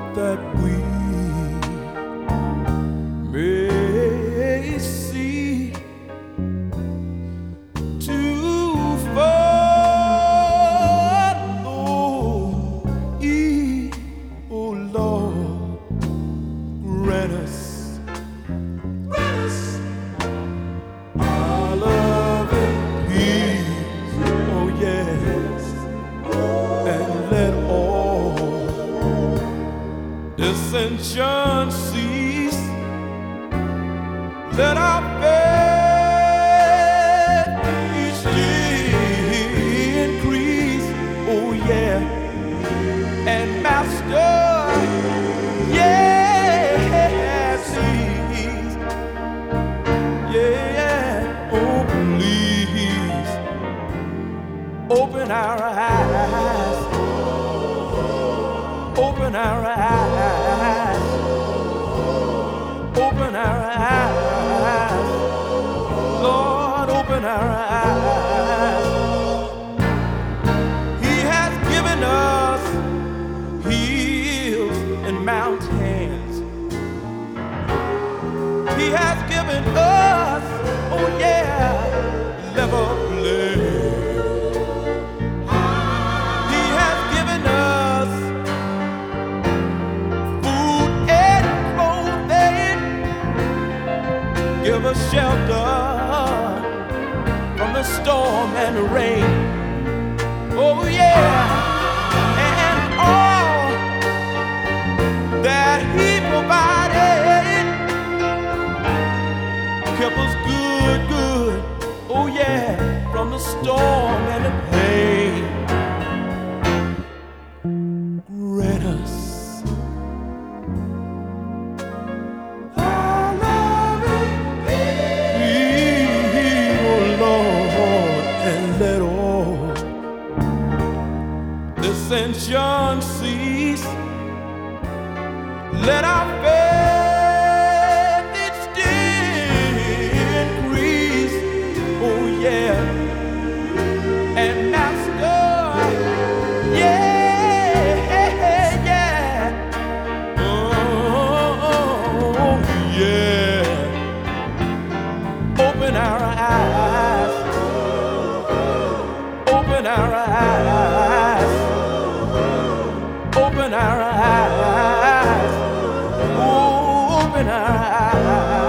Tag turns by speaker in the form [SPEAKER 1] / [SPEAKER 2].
[SPEAKER 1] that we may see to follow ye, oh Lord, grant us our love and peace, oh yes, and let all dissension cease. Let our faith each day increase, oh yeah, and Master, yes, please, yeah, oh please, open our eyes, open our eyes, open our eyes, Lord, open our eyes. He has given us hills and mountains. He has given us, oh yeah, level plains. He has given us food and clothing. Give us shelter from the storm and the rain. Oh yeah, and all that He provided kept us good, good. Oh yeah, from the storm and the pain. Grant us our love and peace, oh Lord, and let all dissension cease. Let our faith each day increase, oh yeah, and Master, yeah, yeah, oh yeah, open our eyes, open our eyes, open our eyes, oh, open our eyes.